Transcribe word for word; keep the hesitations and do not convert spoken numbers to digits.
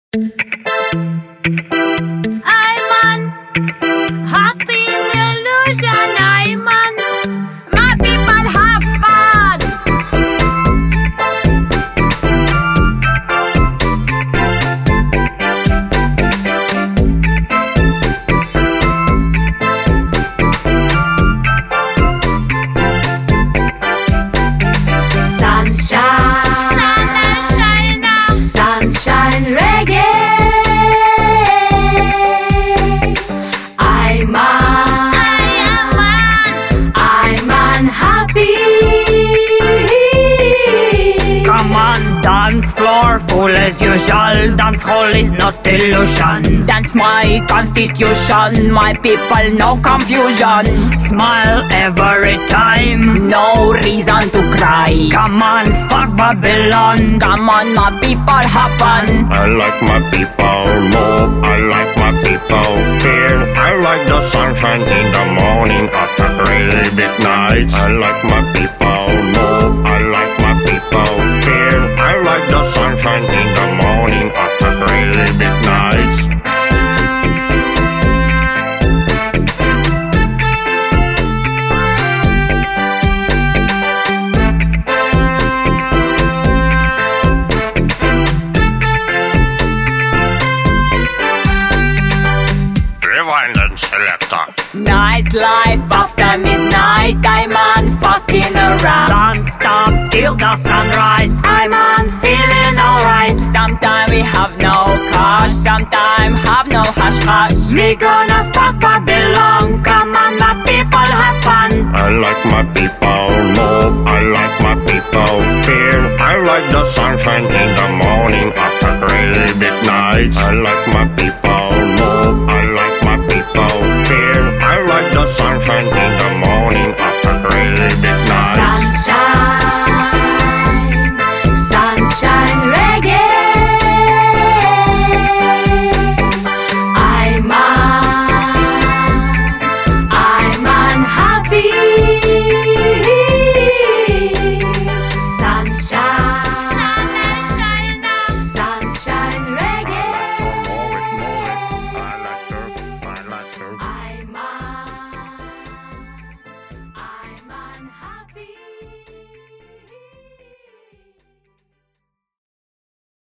I'm on happy illusion. I'm on my people have fun. Sunshine, sunshine, sunshine reggae. I'm on, I am on, I'm on happy. Come on, dance floor, full as usual. Dance hall is not illusion. Dance my constitution, my people, no confusion. Smile every time, no reason to cry. Come on, fuck Babylon. Come on, my people, have fun. I like my people more, I like my people feel. I like the sunshine in the morning after really big nights. I like my people more, I like my people feel. I like the sunshine in the morning after really big nights. Rewind and selector. Nightlife after midnight, I'm on fucking around. Don't stop till the sunrise, I'm on feeling alright. Sometime we have no cash, sometime have no hash hash. Me gonna fuck Babylon, come on my people have fun. I like my people more, I like my people feel. I like the sunshine in the morning after really big nights. I like my